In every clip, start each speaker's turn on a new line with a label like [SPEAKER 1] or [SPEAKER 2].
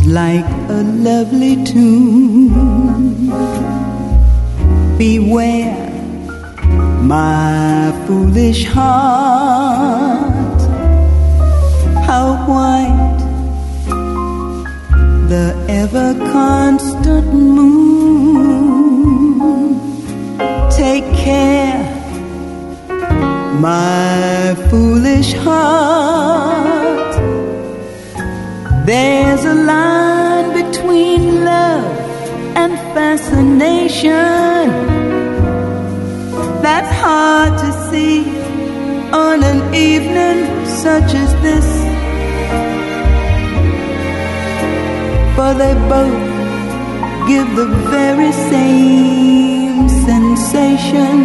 [SPEAKER 1] like a lovely tune. Beware, my foolish heart, how white the ever-constant moon. Take care, my foolish heart, there's a line between love and fascination that's hard to see on an evening such as this. For they both give the very same sensation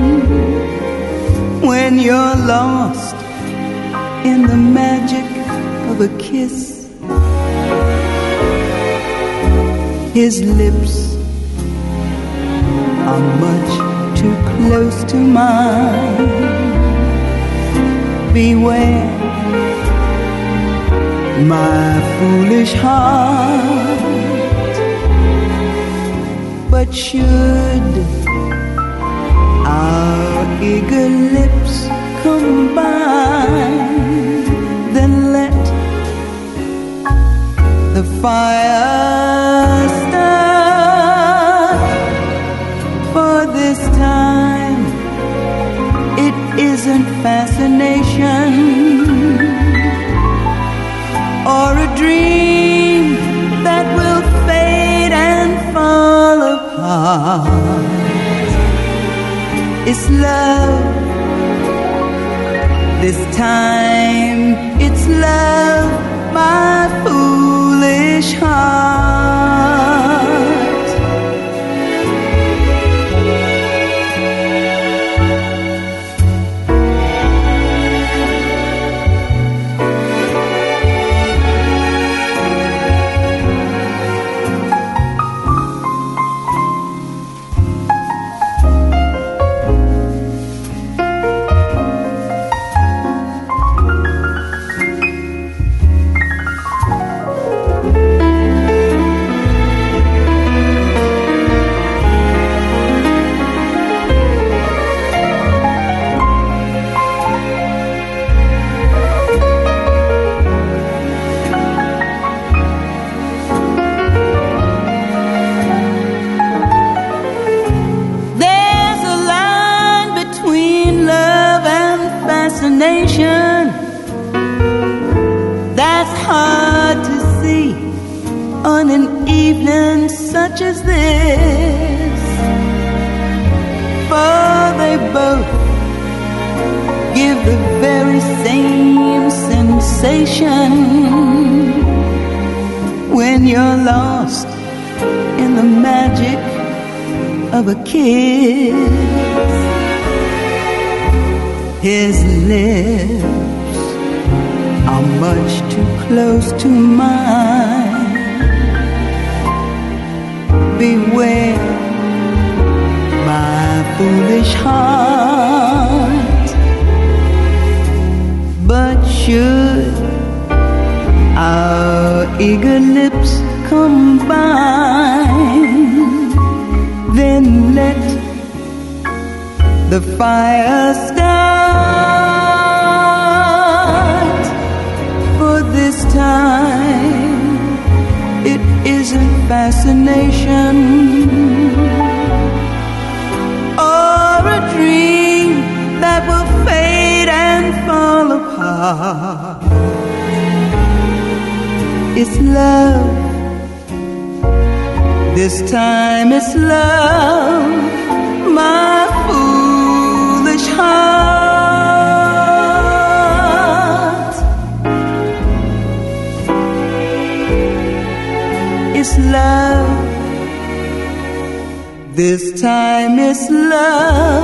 [SPEAKER 1] when you're lost in the magic of a kiss. His lips are much too close to mine. Beware, my foolish heart. But should our eager lips combine, then let the fire start. For this time it isn't fascination or a dream that will fade and fall apart. It's love. This time it's love, my foolish heart. That's hard to see on an evening such as this. For they both give the very same sensation when you're lost in the magic of a kiss. His lips are much too close to mine. Beware, my foolish heart. But should our eager lips combine, then let the fire start. For this time it isn't fascination or a dream that will fade and fall apart. It's love. This time it's love, my foolish heart. It's love. This time it's love,